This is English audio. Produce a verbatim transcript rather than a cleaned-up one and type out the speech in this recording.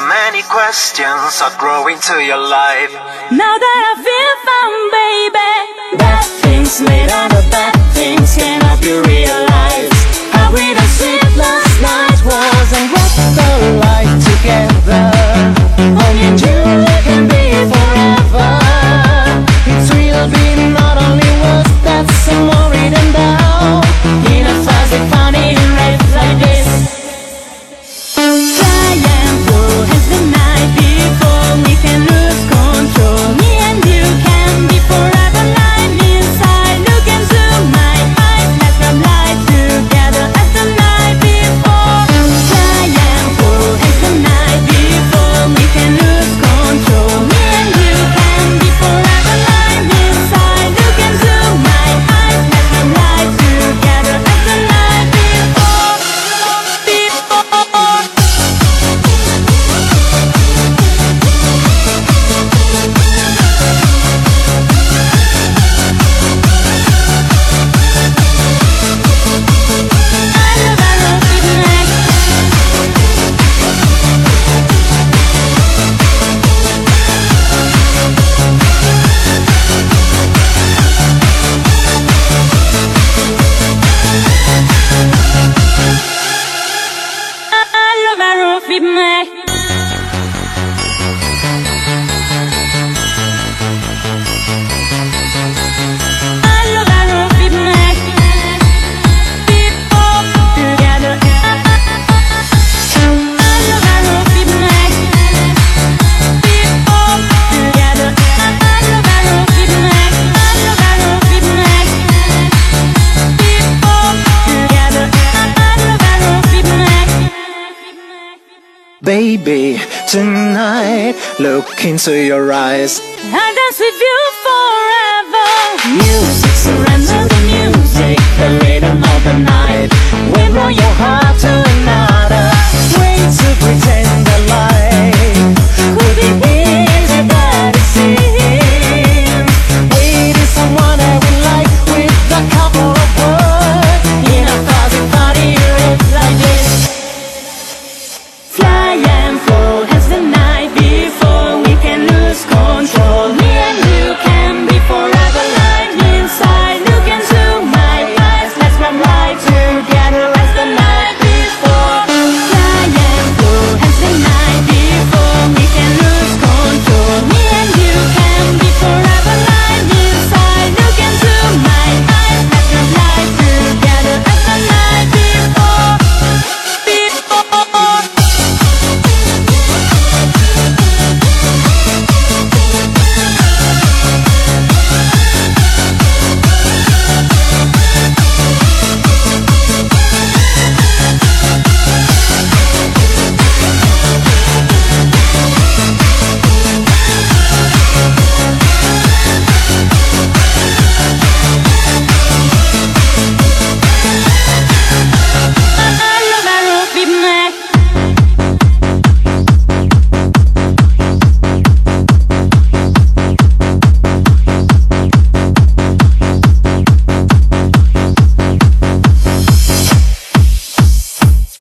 many questions are growing to your life. Now that I feel found, baby, bad things made out of bad things cannot be realized. How we don't sleep last night wasn't worth the light together. Only and you can be forever. It's real being not only words that's some more written down in a fuzzy funny race like this. Try and pull as the night before we can lose control. Me and you can be forever lying inside. Look into my eyes, let's come lie together as the night before. Try and pull as the night before we can lose control. Me and you can be forever lying inside. Look into my eyes, let's come lie together as the night before. Before. Baby, tonight, look into your eyes. I'll dance with you forever. Music, surrender the music, the rhythm of the night. We blow your heart to another way to pretend